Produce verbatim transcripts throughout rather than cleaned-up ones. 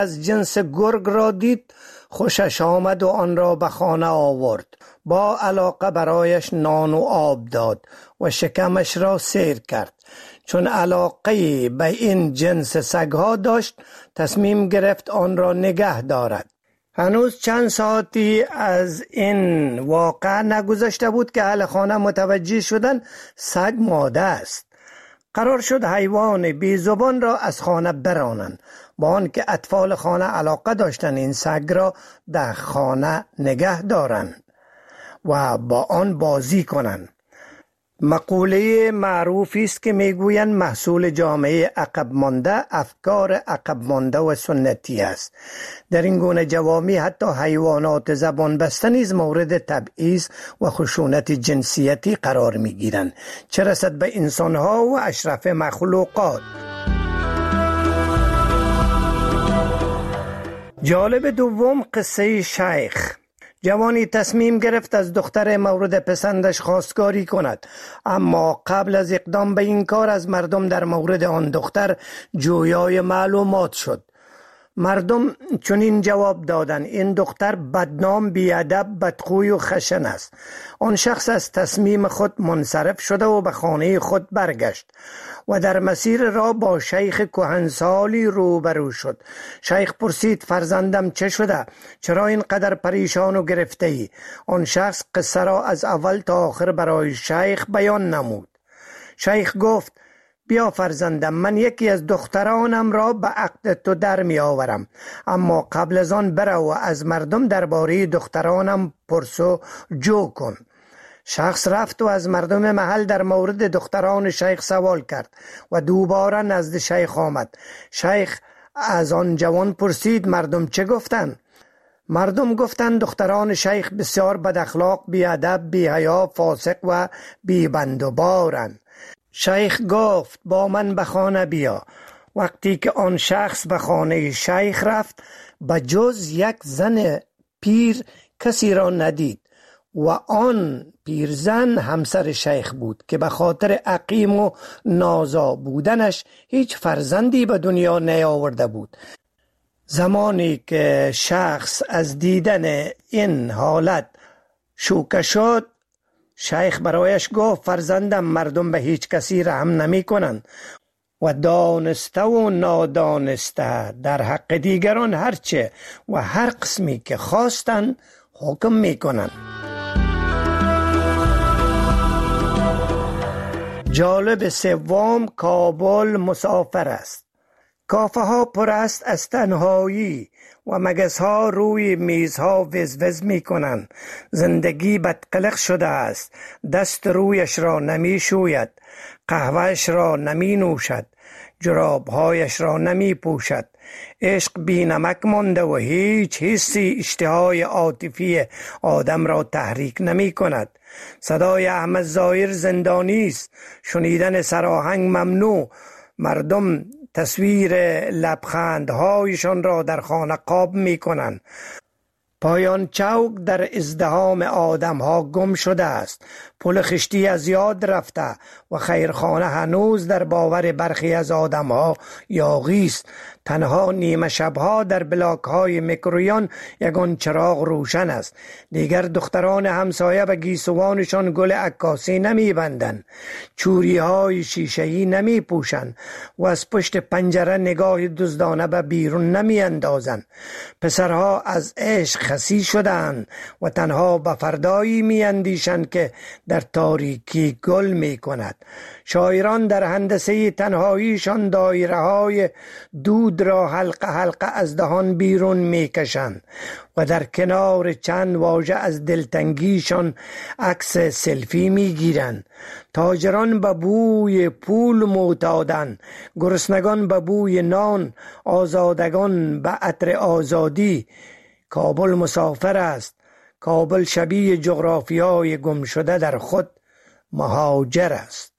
از جنس گرگ را دید خوشش آمد و آن را به خانه آورد. با علاقه برایش نان و آب داد و شکمش را سیر کرد. چون علاقه به این جنس سگها داشت تصمیم گرفت آن را نگه دارد. هنوز چند ساعتی از این واقعه نگذشته بود که اهل خانه متوجه شدند سگ ماده است. قرار شد حیوان بی زبان را از خانه برانند، با آنکه اطفال خانه علاقه داشتند این سگ را در خانه نگه دارند و با آن بازی کنند. مقوله معروفی است که میگویند محصول جامعه عقب مانده افکار عقب مانده و سنتی است. در این گونه جوامع حتی حیوانات زبان بسته نیز مورد تبعیض و خشونت جنسیتی قرار میگیرند، چه رسد به انسانها و اشرف مخلوقات. جالب دوم قصه شیخ. جوانی تصمیم گرفت از دختر مورد پسندش خواستگاری کند، اما قبل از اقدام به این کار از مردم در مورد آن دختر جویای معلومات شد. مردم چنین جواب دادند: این دختر بدنام، بیادب، بدخوی و خشن است. آن شخص از تصمیم خود منصرف شده و به خانه خود برگشت و در مسیر راه با شیخ کهنسالی روبرو شد. شیخ پرسید: فرزندم چه شده؟ چرا اینقدر پریشان و گرفته ای؟ آن شخص قصه را از اول تا آخر برای شیخ بیان نمود. شیخ گفت: بیا فرزندم، من یکی از دخترانم را به عقد تو در می آورم، اما قبل از آن برو و از مردم درباره دخترانم پرسو جو کن. شخص رفت و از مردم محل در مورد دختران شیخ سوال کرد و دوباره نزد شیخ آمد. شیخ از آن جوان پرسید: مردم چه گفتند؟ مردم گفتند دختران شیخ بسیار بد اخلاق، بی ادب، بی حیا، فاسق و بی بند و بارند. شیخ گفت: با من به خانه بیا. وقتی که آن شخص به خانه شیخ رفت به جز یک زن پیر کسی را ندید و آن پیرزن همسر شیخ بود که به خاطر عقیم و نازا بودنش هیچ فرزندی به دنیا نیاورده بود. زمانی که شخص از دیدن این حالت شوکه شد، شیخ برایش گفت: فرزندم، مردم به هیچ کسی رحم نمی کنند و دانسته و نادانسته در حق دیگران هرچه و هر قسمی که خواستند حکم می کنند. جالب سوم کابل مسافر است. کافه ها پر است از تنهایی و مگس ها روی میزها وزوز می کنند. زندگی بدقلق شده است. دست رویش را نمی شوید، قهوهش را نمی نوشد، جرابهایش را نمی پوشد. عشق بی نمک مانده و هیچ حسی اشتهای عاطفی آدم را تحریک نمی کند. صدای احمد ظاهر زندانی است، شنیدن سراهنگ ممنوع. مردم تصویر لبخندهایشان را در خانه قاب می کنند. پایان چوک در ازدحام آدم ها گم شده است. پل خشتی از یاد رفته و خیرخانه هنوز در باور برخی از آدم ها یاغی است. تنها نیمه شبها در بلاک های میکرویان یگان چراغ روشن است. دیگر دختران همسایه به گیسوانشان گل عکاسی نمی بندند، چوری های شیشه‌ای نمی پوشند و از پشت پنجره نگاه دزدانه به بیرون نمی اندازند. پسرها از عشق خسی شدند و تنها به فردایی می اندیشند که در تاریکی گل می کند. شاعران در هندسه تنهاییشان دایره های دود را حلقه حلقه از دهان بیرون می کشند و در کنار چند واژه از دلتنگیشان عکس سلفی می گیرند. تاجران به بوی پول معتادند، گرسنگان به بوی نان، آزادگان به عطر آزادی. کابل مسافر است. کابل شبیه جغرافیای گم شده در خود مهاجر است.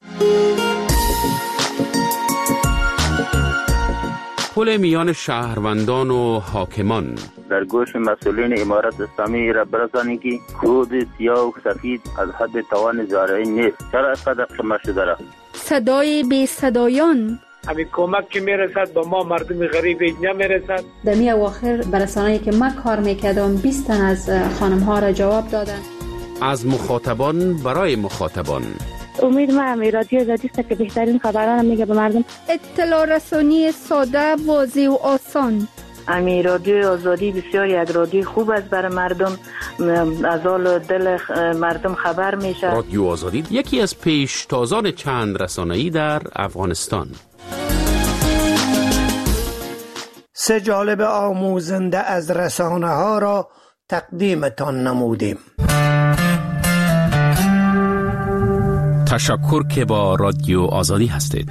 پل میان شهروندان و حاکمان. در گوش مسئولین امارت اسلامی را برسانید که کود سیاه و سفید از حد توان زارعین نیست. چرا اینقدر شما شده را؟ صدای بی صدایان. همین کمک که میرسد با ما مردم غریب هیچ نمیرسد. در می اواخر برسانه‌ای که من کار میکردم بیست تن از خانم ها را جواب دادن. از مخاطبان برای مخاطبان. امید ما رادیو آزادی است که بهترین خبران میگه به مردم. اطلاع رسانی ساده، واضح و آسان. امی رادیو آزادی بسیار یک رادیو خوب است برای مردم، از حال دل مردم خبر میشه. رادیو آزادی یکی از پیشتازان چند رسانه‌ای در افغانستان. سه جالب آموزنده از رسانه ها را تقدیمتان نمودیم. تشکر که با رادیو آزادی هستید.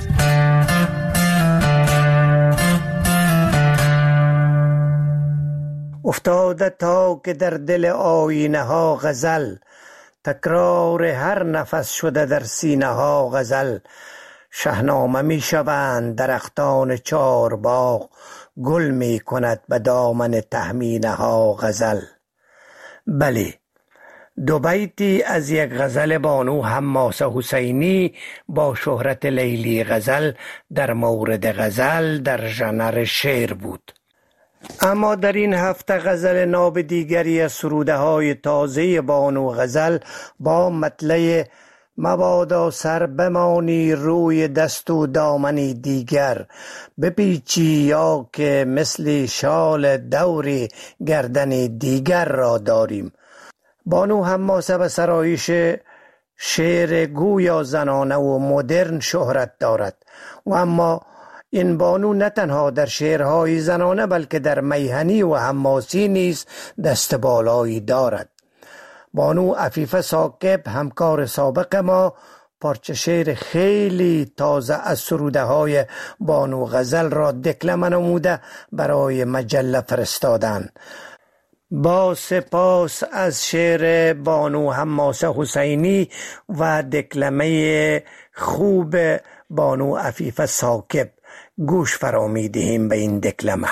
افتاده تا که در دل آینه ها غزل، تکرار هر نفس شده در سینه ها غزل. شهنامه می شوند درختان چار باغ، گل می کند به دامن تهمینه ها غزل. بله، دو بیتی از یک غزل بانو حماسه حسینی با شهرت لیلی غزل در مورد غزل در ژانر شعر بود. اما در این هفته غزل ناب دیگری از سروده های تازه بانو غزل با مطلع مبادا سر بمانی روی دست و دامنی دیگر، بپیچی یا که مثل شال دوری گردن دیگر را داریم. بانو حماسه به سرایش شعر گویا زنانه و مدرن شهرت دارد و اما این بانو نه تنها در شعرهای زنانه بلکه در میهنی و حماسی نیز دست بالایی دارد. بانو عفیفه ثاقب همکار سابق ما پارچه شعر خیلی تازه از سروده های بانو غزل را دکلمه نموده برای مجله فرستادن. با سپاس از شعر بانو حماسه حسینی و دکلمه خوب بانو عفیفه ثاقب گوش فرامی دهیم به این دکلمه.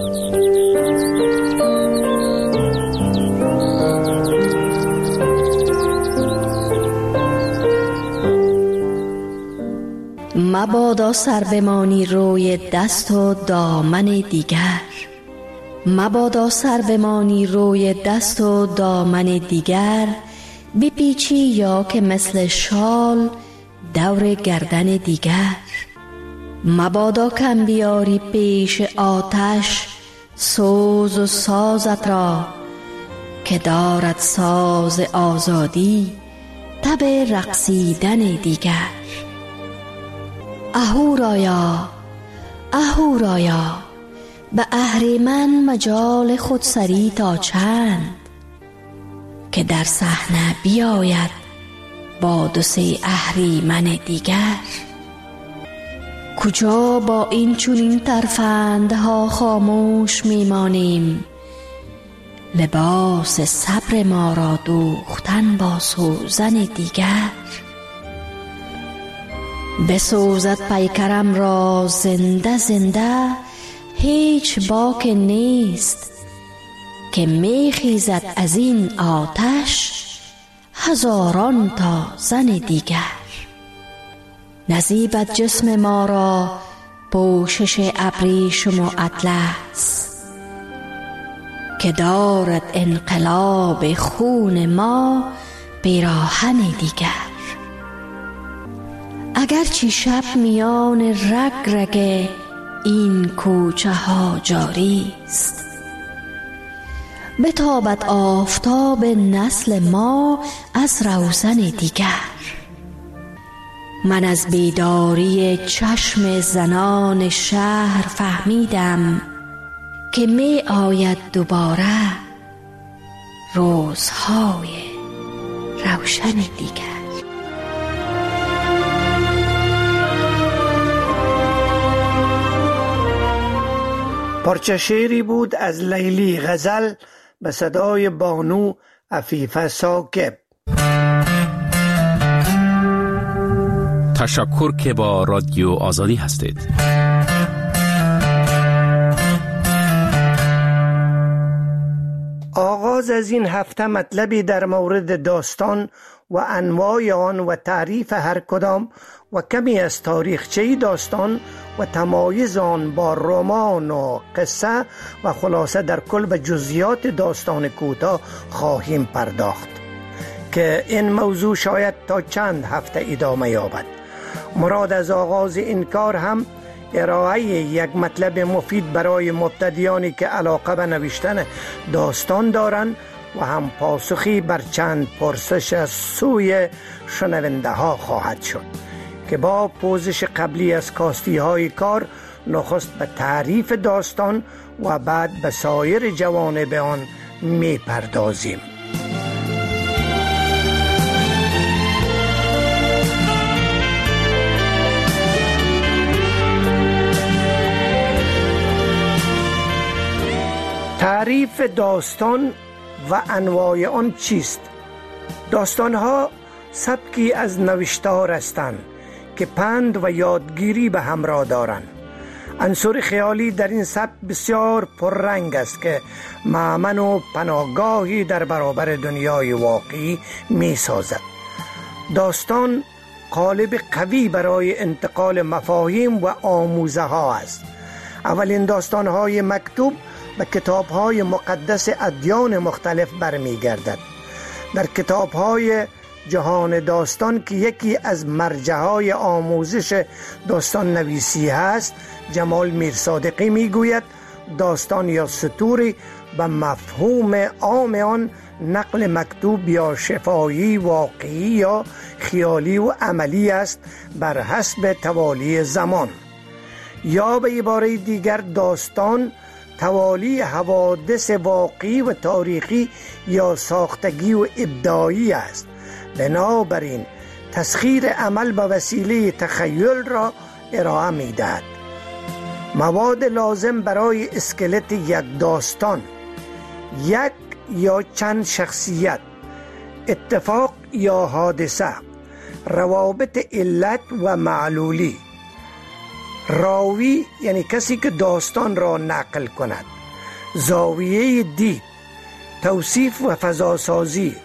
مبادا سر بمانی روی دست و دامن دیگر، مبادا سر بمانی روی دست و دامن دیگر، بپیچی یا که مثل شال دور گردن دیگر. مبادا کم بیاری پیش آتش سوز و سازت را، که دارد ساز آزادی تب رقصیدن دیگر. اهورایا اهورایا به اهریمن مجال خودسری تا چند، که در صحنه بیاید با دو سه اهریمن دیگر. کجا با این چنین ترفندها خاموش میمانیم، لباس صبر ما را دوختن با سوزن دیگر. بسوزد پیکرم را زنده زنده، هیچ باک نیست که میخیزد از این آتش هزاران تا زن دیگر. نزیبد جسم ما را پوشش ابریشم و اطلس، که دارد انقلاب خون ما پیراهن دیگر. اگرچه شب میان رگ رگ این کوچه ها جاری است، بتابد آفتاب نسل ما از روزن دیگر. من از بیداری چشم زنان شهر فهمیدم، که می آید دوباره روزهای روشن دیگر. پارچه شعری بود از لیلی غزل به صدای بانو عفیفه ثاقب. تشکر که با رادیو آزادی هستید. آغاز از این هفته مطلبی در مورد داستان و انواع آن و تعریف هر کدام و کمی از تاریخچه داستان و تمایز آن با رمان و قصه و خلاصه در کل به جزئیات داستان کوتاه خواهیم پرداخت که این موضوع شاید تا چند هفته ادامه یابد. مراد از آغاز این کار هم ارائه یک مطلب مفید برای مبتدیانی که علاقه به نوشتن داستان دارند و هم پاسخی بر چند پرسش از سوی شنونده ها خواهد شد که با پوزش قبلی از کاستی های کار نخست به تعریف داستان و بعد به سایر جوانب آن می پردازیم. تعریف داستان و انواع آن چیست؟ داستان ها سبکی از نوشتار هستند که پند و یادگیری به همراه دارند. عنصر خیالی در این سبک بسیار پررنگ است که مأمن و پناهگاهی در برابر دنیای واقعی می سازد. داستان قالب قوی برای انتقال مفاهیم و آموزه ها است. اولین داستان های مکتوب به کتاب های مقدس ادیان مختلف برمی گردد. در کتاب های جهان داستان که یکی از مرجع های آموزش داستان نویسی هست، جمال میرصادقی می گوید داستان یا سطوری به مفهوم عام آن نقل مکتوب یا شفاهی واقعی یا خیالی و عملی است بر حسب توالی زمان. یا به عباره دیگر داستان توالی حوادث واقعی و تاریخی یا ساختگی و ابداعی است. بنابراین تسخیر عمل به وسیله تخیل را ارائه می دهد. مواد لازم برای اسکلت یک داستان: یک یا چند شخصیت، اتفاق یا حادثه، روابط علت و معلولی، راوی یعنی کسی که داستان را نقل کند، زاویه دید، توصیف و فضاسازی.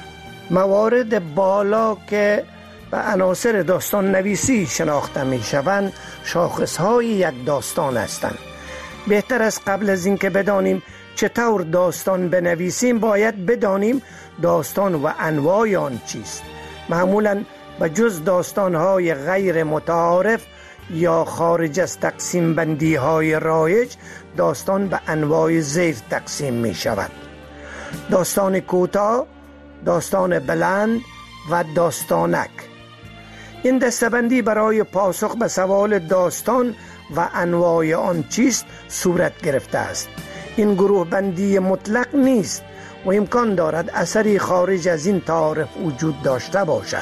موارد بالا که به عناصر داستان نویسی شناخته می شوند شاخصهای یک داستان هستند. بهتر از قبل از اینکه بدانیم چطور داستان بنویسیم باید بدانیم داستان و انواع آن چیست. معمولاً به جز داستانهای غیر متعارف یا خارج از تقسیم بندی های رایج، داستان به انواع زیر تقسیم می شود: داستان کوتاه، داستان بلند و داستانک. این دسته‌بندی برای پاسخ به سوال داستان و انواع آن چیست صورت گرفته است. این گروه بندی مطلق نیست و امکان دارد اثری خارج از این تعارف وجود داشته باشد.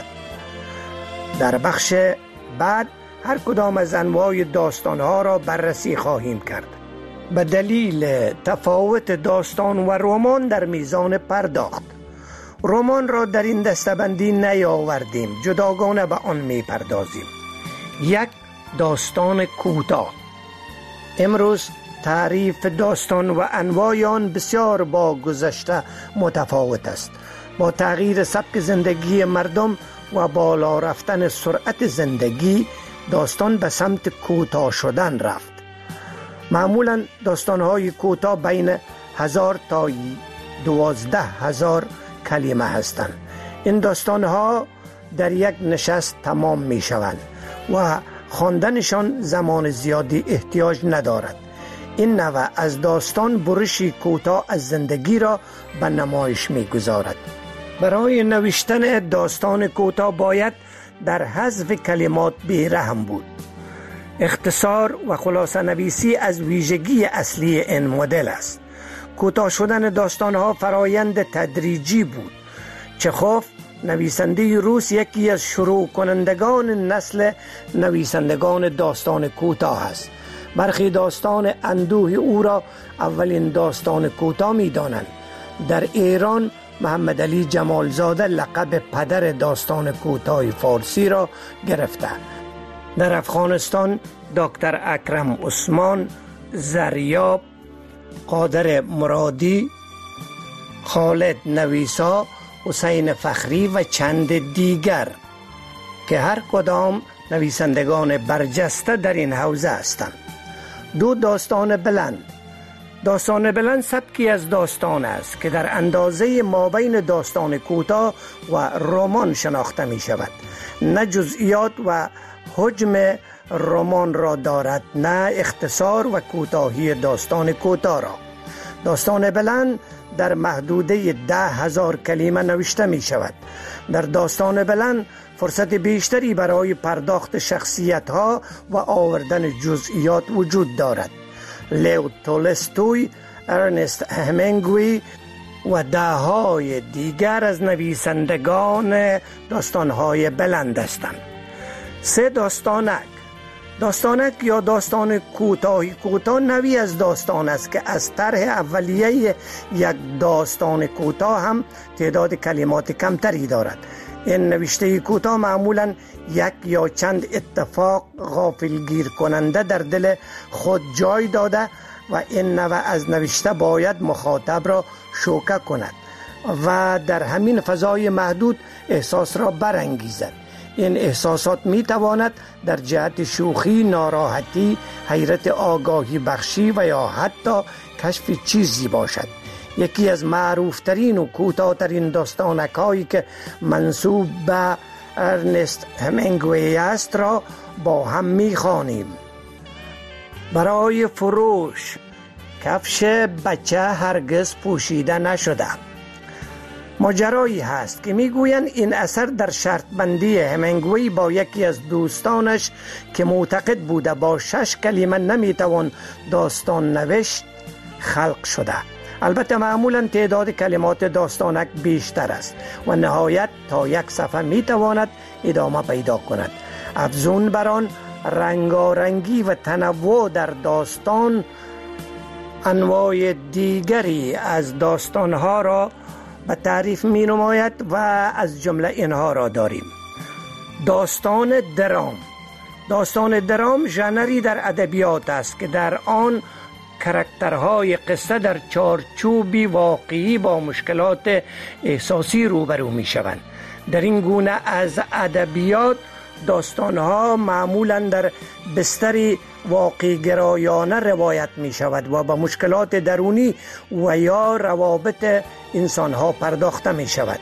در بخش بعد هر کدام از انواع داستانها را بررسی خواهیم کرد. به دلیل تفاوت داستان و رمان در میزان پرداخت، رمان را در این دسته‌بندی نیاوردیم، جداگانه به آن می پردازیم. یک، داستان کوتاه. امروز تعریف داستان و انواع آن بسیار با گذشته متفاوت است. با تغییر سبک زندگی مردم و بالا رفتن سرعت زندگی، داستان به سمت کوتاه شدن رفت. معمولا داستان‌های کوتاه بین هزار تا دوازده هزار کلمه هستند. این داستان‌ها در یک نشست تمام می شوند و خواندنشان زمان زیادی احتیاج ندارد. این نوع از داستان برشی کوتاه از زندگی را به نمایش می گذارد. برای نوشتن داستان کوتاه باید در حذف کلمات بی‌رحم بود. اختصار و خلاصه نویسی از ویژگی اصلی این مدل است. کوتاه شدن داستانها فرایند تدریجی بود. چخوف، نویسنده روس، یکی از شروع کنندگان نسل نویسندگان داستان کوتاه است. برخی داستان اندوه او را اولین داستان کوتاه می دانند. در ایران محمد علی جمالزاده لقب پدر داستان کوتاه فارسی را گرفته. در افغانستان دکتر اکرم عثمان، زریاب، قادر مرادی، خالد نویسا، حسین فخری و چند دیگر که هر کدام نویسندگان برجسته در این حوزه هستند. دو داستان بلند. داستان بلند سبکی از داستان است که در اندازه مابین داستان کوتاه و رمان شناخته می شود. نه جزئیات و حجم رمان را دارد، نه اختصار و کوتاهی داستان کوتاه را. داستان بلند در محدوده ده هزار کلمه نوشته می شود. در داستان بلند فرصت بیشتری برای پرداخت شخصیت ها و آوردن جزئیات وجود دارد. لیو تولستوی، ارنست همینگوی و ده‌های دیگر از نویسندگان داستان‌های بلند هستند. سه داستانک. داستانک یا داستان کوتاهی کوتاه نوعی از داستان است که از طرح اولیه یک داستان کوتاه هم تعداد کلمات کمتری دارد. این نوشته کوتاه معمولاً یک یا چند اتفاق غافلگیر کننده در دل خود جای داده و این نوع از نوشته باید مخاطب را شوکه کند و در همین فضای محدود احساس را برانگیزد. این احساسات می تواند در جهت شوخی، ناراحتی، حیرت آگاهی بخشی و یا حتی کشف چیزی باشد. یکی از معروفترین و کوتاه‌ترین داستانک هایی که منسوب به ارنست همینگوی است را با هم می خوانیم. برای فروش کفش بچه هرگز پوشیده نشده. ماجرایی هست که میگویند این اثر در شرط بندی همینگوی با یکی از دوستانش که معتقد بوده با شش کلمه نمیتوان داستان نوشت خلق شده. البته معمولا تعداد کلمات داستانک بیشتر است و نهایت تا یک صفحه میتواند ادامه پیدا کند. افزون بر آن رنگارنگی و تنوع در داستان انواع دیگری از داستانها را به تعریف می نماید و از جمله اینها را داریم. داستان درام. داستان درام ژانری در ادبیات است که در آن کاراکترهای قصه در چارچوبی واقعی با مشکلات احساسی روبرو می شوند. در این گونه از ادبیات داستانها معمولا در بستری واقعی گرایانه روایت می شود و با مشکلات درونی و یا روابط انسانها پرداخته می شود.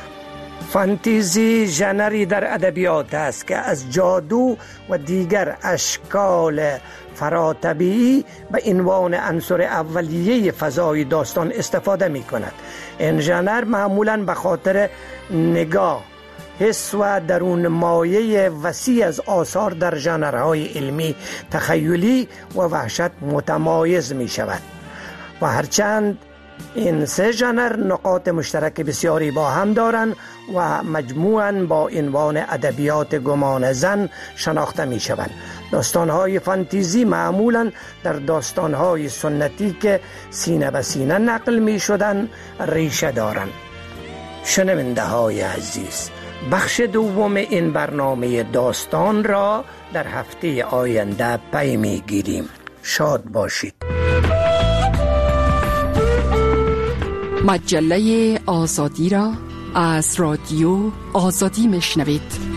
فانتزی ژانری در ادبیات است که از جادو و دیگر اشکال فراتبیعی به عنوان عنصر اولیه فضای داستان استفاده می کند. این ژانر معمولا به خاطر نگاه، حس و درون مایه وسیع از آثار در ژانرهای علمی، تخیلی و وحشت متمایز می شود و هرچند این سه ژانر نقاط مشترک بسیاری با هم دارند و مجموعاً با عنوان ادبیات گمان زن شناخته می شوند. داستانهای فانتزی معمولاً در داستانهای سنتی که سینه به سینه نقل می شدن ریشه دارند. شنونده های عزیز، بخش دوم این برنامه داستان را در هفته آینده پی می گیریم. شاد باشید. مجله آزادی را از رادیو آزادی میشنوید.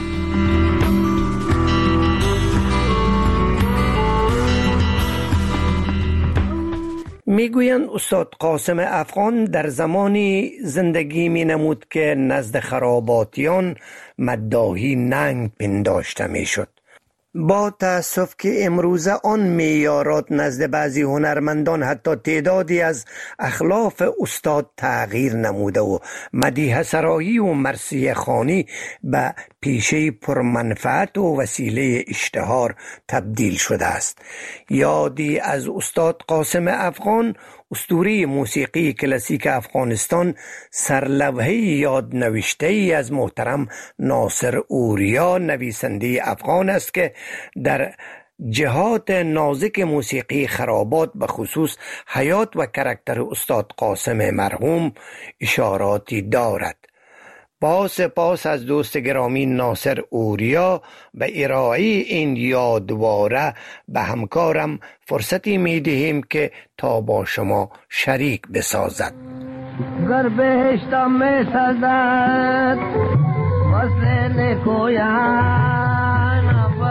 میگویند استاد قاسم افغان در زمانی زندگی می نمود که نزد خراباتیان مداحی ننگ پنداشته می شد. با تأسف که امروزه آن معیارات نزد بعضی هنرمندان حتی تعدادی از اخلاف استاد تغییر نموده و مدیح سرایی و مرثیه خوانی به پیشه پرمنفعت و وسیله اشتهار تبدیل شده است. یادی از استاد قاسم افغان، اسطوره موسیقی کلاسیک افغانستان، سرلوحه یاد نوشته ای از محترم ناصر اوریا نویسنده افغان است که در جهات نازک موسیقی خرابات به خصوص حیات و کاراکتر استاد قاسم مرحوم اشاراتی دارد. با سپاس از دوست گرامی ناصر اوریا به ارائه این یادواره به همکارم فرصتی می دهیم که تا با شما شریک بسازد. گر بهشتم می سازد وصل نکویان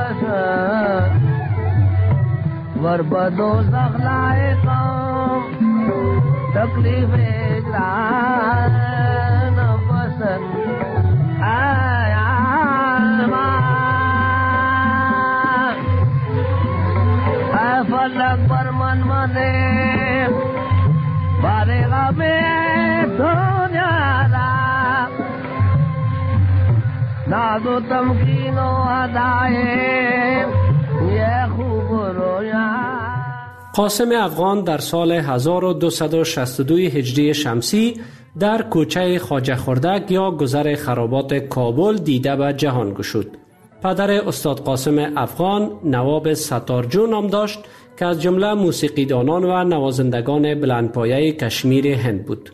ور بدو زغلائے قوم تکلیف اجران بسن آیا اے فلک پر من منے بارے غمے دنیا را ناز و تمکین و ادائے یہ خوب رویا. قاسم افغان در سال هزار و دویست و شصت و دو هجری شمسی در کوچه خواجه خردک یا گذر خرابات کابل دیده به جهان گشود. پدر استاد قاسم افغان نواب ستارجو نام داشت که از جمله موسیقیدانان و نوازندگان بلندپایه کشمیر هند بود.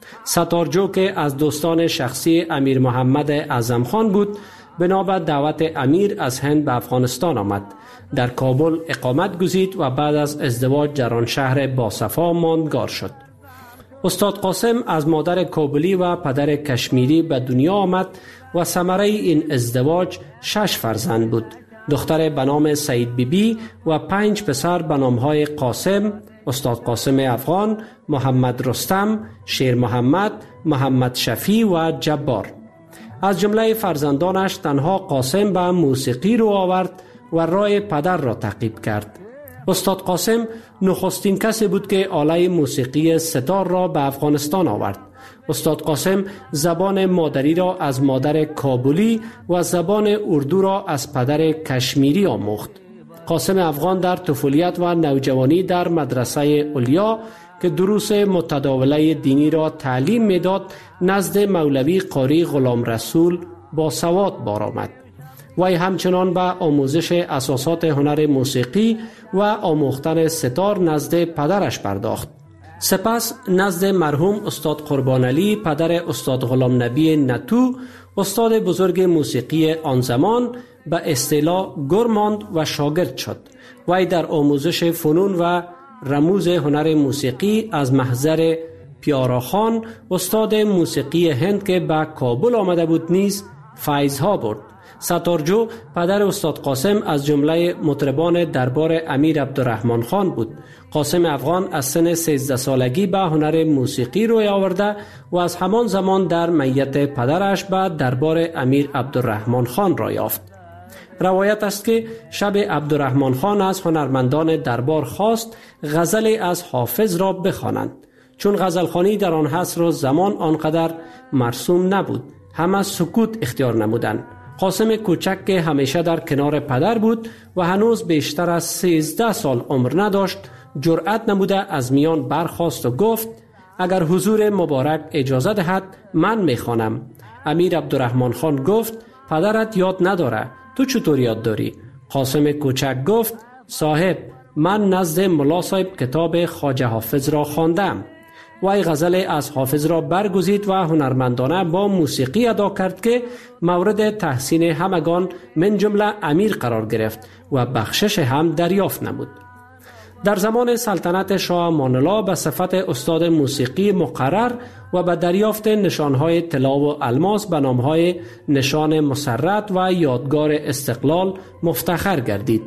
ستارجو که از دوستان شخصی امیر محمد اعظم خان بود، بنابر دعوت امیر از هند به افغانستان آمد. در کابل اقامت گزید و بعد از ازدواج در آن شهر باصفا ماندگار شد. استاد قاسم از مادر کابلی و پدر کشمیری به دنیا آمد و ثمره این ازدواج شش فرزند بود. دختر به نام سعید بیبی و پنج پسر به نامهای قاسم، استاد قاسم افغان، محمد رستم، شیر محمد، محمد شفیع و جبار. از جمله فرزندانش تنها قاسم به موسیقی رو آورد و راه پدر را تعقیب کرد. استاد قاسم نخستین کسی بود که آله موسیقی ستار را به افغانستان آورد. استاد قاسم زبان مادری را از مادر کابلی و زبان اردو را از پدر کشمیری آموخت. قاسم افغان در طفولیت و نوجوانی در مدرسه علیا که دروس متداوله دینی را تعلیم میداد نزد مولوی قاری غلام رسول با سواد بار آمد. وی همچنان به آموزش اساسات هنر موسیقی و آموختن ستار نزد پدرش پرداخت. سپس نزد مرحوم استاد قربان علی پدر استاد غلام نبی نتو، استاد بزرگ موسیقی آن زمان، به اصطلاح گر ماند و شاگرد شد. وی در آموزش فنون و رموز هنر موسیقی از محضر پیارا خان استاد موسیقی هند که به کابل آمده بود نیز فیض‌ها برد. ستارجو پدر استاد قاسم از جمله مطربان دربار امیر عبدالرحمن خان بود. قاسم افغان از سن سیزده سالگی به هنر موسیقی روی آورده و از همان زمان در میت پدرش به دربار امیر عبدالرحمن خان را یافت. روایت است که شب عبدالرحمن خان از هنرمندان دربار خواست غزل از حافظ را بخوانند. چون غزلخوانی در آن عصر و زمان آنقدر مرسوم نبود، همه سکوت اختیار نمودند. قاسم کوچک که همیشه در کنار پدر بود و هنوز بیشتر از سیزده سال عمر نداشت، جرأت نموده از میان برخاست و گفت اگر حضور مبارک اجازه دهد من میخوانم. امیر عبدالرحمن خان گفت پدرت یاد نداره، تو چطور یاد داری؟ قاسم کوچک گفت صاحب من نزد ملا صاحب کتاب خواجه حافظ را خواندم. وی غزل از حافظ را برگزید و هنرمندانه با موسیقی ادا کرد که مورد تحسین همگان من جمله امیر قرار گرفت و بخشش هم دریافت نمود. در زمان سلطنت شاه امان الله به صفت استاد موسیقی مقرر و به دریافت نشانهای طلا و الماس به نامهای نشان مسرت و یادگار استقلال مفتخر گردید.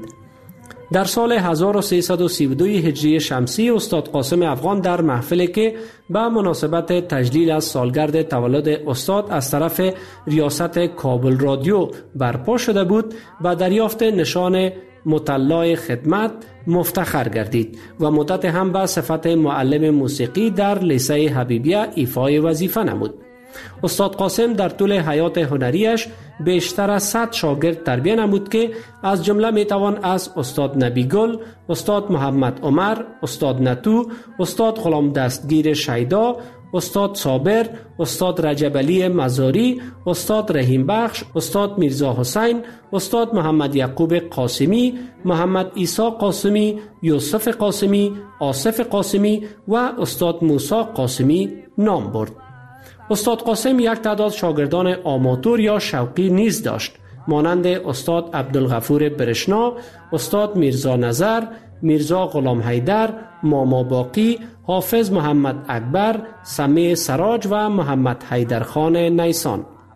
در سال هزار و سیصد و سی و دو هجری شمسی استاد قاسم افغان در محفلی که به مناسبت تجلیل از سالگرد تولد استاد از طرف ریاست کابل رادیو برپا شده بود و دریافت نشان مطلع خدمت مفتخر گردید و مدت هم به صفت معلم موسیقی در لیسه حبیبیه ایفای وظیفه نمود. استاد قاسم در طول حیات هنریش بیشتر از صد شاگرد تربیت نمود که از جمله میتوان از استاد نبی گل، استاد محمد عمر، استاد نتو، استاد غلام دستگیر شیدا، استاد صابر، استاد رجب علی مزاری، استاد رحیم بخش، استاد میرزا حسین، استاد محمد یعقوب قاسمی، محمد عیسی قاسمی، یوسف قاسمی، آصف قاسمی و استاد موسی قاسمی نام برد. استاد قاسم یک تعداد شاگردان آماتور یا شوقی نیز داشت، مانند استاد عبدالغفور برشنا، استاد میرزا نظر، میرزا غلام حیدر، ماما باقی، حافظ محمد اکبر، سمیع سراج و محمد حیدر خان نیسان.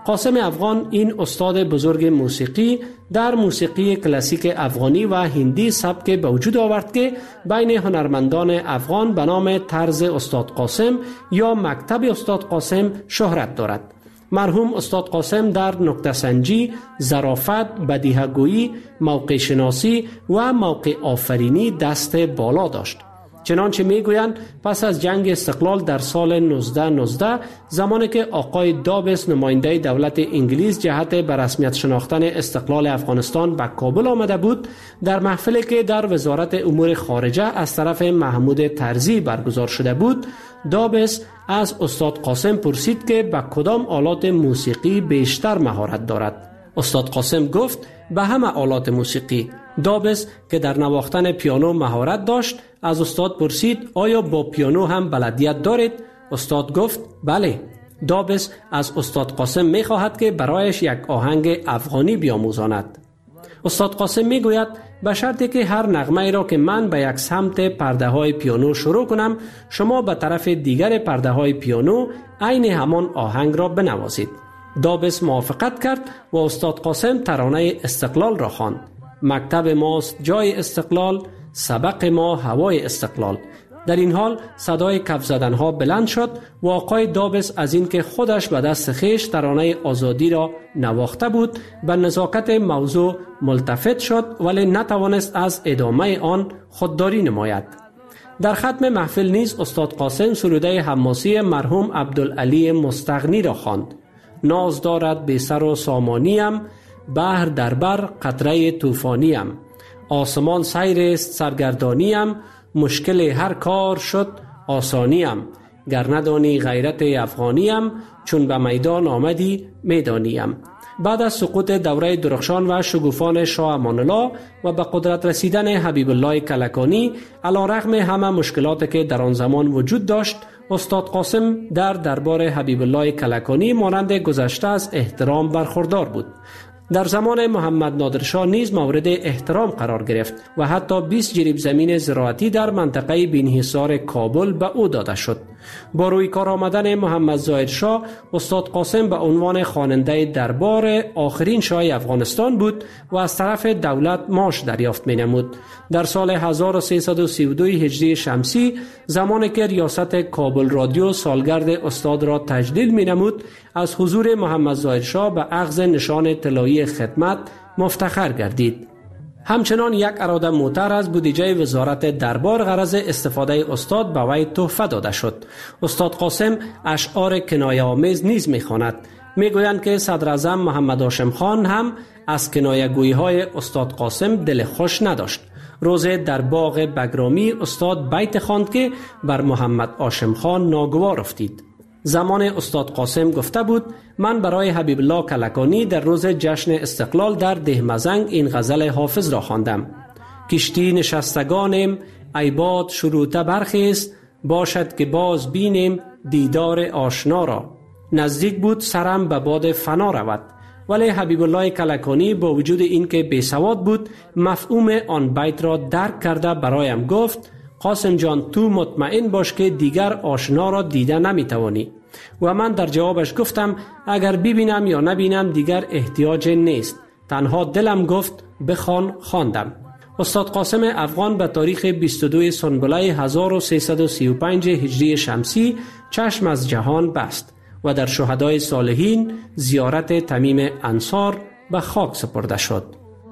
قاسم افغان این استاد بزرگ موسیقی در موسیقی کلاسیک افغانی و هندی سبک به وجود آورد که بین هنرمندان افغان به نام طرز استاد قاسم یا مکتب استاد قاسم شهرت دارد. مرحوم استاد قاسم در نکته سنجی، ظرافت، بدیه‌گویی، موقع شناسی و موقع آفرینی دست بالا داشت. چنانچه میگویند پس از جنگ استقلال در سال نوزده نوزده زمانی که آقای دابس نماینده دولت انگلیس جهت به رسمیت شناختن استقلال افغانستان به کابل آمده بود، در محفلی که در وزارت امور خارجه از طرف محمود طرزی برگزار شده بود، دابس از استاد قاسم پرسید که به کدام آلات موسیقی بیشتر مهارت دارد. استاد قاسم گفت به همه آلات موسیقی. دابس که در نواختن پیانو مهارت داشت از استاد پرسید آیا با پیانو هم بلدیت دارید؟ استاد گفت بله. دابس از استاد قاسم می خواهد که برایش یک آهنگ افغانی بیاموزاند. استاد قاسم می گوید به شرطی که هر نغمه ای را که من به یک سمت پرده های پیانو شروع کنم، شما به طرف دیگر پرده های پیانو عین همان آهنگ را بنوازید. دابس موافقت کرد و استاد قاسم ترانه استقلال را خواند. مکتب ماست جای استقلال، سبق ما هوای استقلال. در این حال صدای کف زدن ها بلند شد و آقای دابس از این که خودش به دست خویش ترانه آزادی را نواخته بود به نزاکت موضوع ملتفت شد، ولی نتوانست از ادامه آن خودداری نماید. در ختم محفل نیز استاد قاسم سروده حماسی مرحوم عبدالعلی مستغنی را خواند. ناز دارد بی سر و سامانیم، بحر در بر قطره طوفانیم، آسمان سیر است سرگردانیم، مشکل هر کار شد آسانیم، گر ندانی غیرت افغانیم، چون به میدان آمدی میدانیم. بعد از سقوط دوره درخشان و شگوفان شاه امان الله و به قدرت رسیدن حبیب الله کلکانی، علیرغم همه مشکلاتی که در آن زمان وجود داشت، استاد قاسم در دربار حبیب الله کلکانی مانند گذشته از احترام برخوردار بود. در زمان محمد نادرشاه نیز مورد احترام قرار گرفت و حتی بیست جریب زمین زراعتی در منطقه بینحصار کابل به او داده شد. با روی کار آمدن محمد ظاهر شاه، استاد قاسم به عنوان خواننده دربار آخرین شاه افغانستان بود و از طرف دولت معاش دریافت می نمود. در سال هزار و سیصد و سی و دو هجری شمسی زمانی که ریاست کابل رادیو سالگرد استاد را تجلیل می نمود، از حضور محمد ظاهر شاه به اخذ نشان طلایی خدمت مفتخر گردید. همچنان یک اراده موتر از بودجه وزارت دربار غرض استفاده استاد به وی تحفه داده شد. استاد قاسم اشعار کنایه آمیز نیز می‌خواند. میگویند که صدر اعظم محمد هاشم خان هم از کنایه گویی های استاد قاسم دل خوش نداشت. روز در باغ بگرامی استاد بیت خواند که بر محمد هاشم خان ناگوار افتید. زمان استاد قاسم گفته بود من برای حبیب الله کلکانی در روز جشن استقلال در دهمزنگ این غزل حافظ را خواندم. کشتی نشستگانیم ای باد شروطه برخیست، باشد که باز بینیم دیدار آشنا را. نزدیک بود سرم به باد فنا رود. ولی حبیب الله کلکانی با وجود اینکه بیسواد بود مفهوم آن بیت را درک کرده برایم گفت قاسم جان تو مطمئن باش که دیگر آشنا را دیده نمیتوانی. و من در جوابش گفتم اگر ببینم یا نبینم دیگر احتیاج نیست. تنها دلم گفت بخوان. خواندم. استاد قاسم افغان به تاریخ بیست و دو سنبله هزار و سیصد و سی و پنج هجری شمسی چشم از جهان بست و در شهدای صالحین زیارت تمیم انصار به خاک سپرده شد.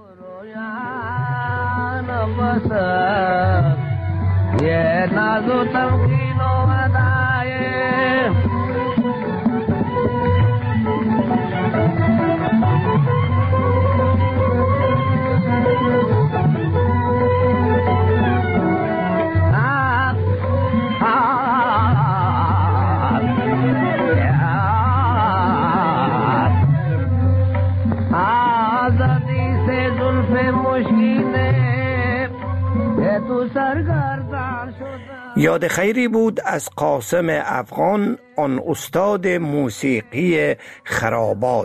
ये नाज़ो तमकीनो अदाए आज़ादी से जुल्फ़े मुश्किने ये तू सरकार یاد خیری بود از قاسم افغان، آن استاد موسیقی خرابات.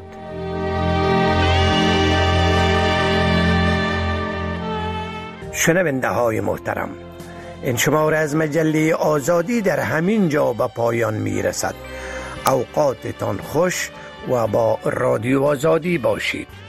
شنونده های محترم، این شماره از مجله آزادی در همین جا به پایان می رسد. اوقاتتان خوش و با رادیو آزادی باشید.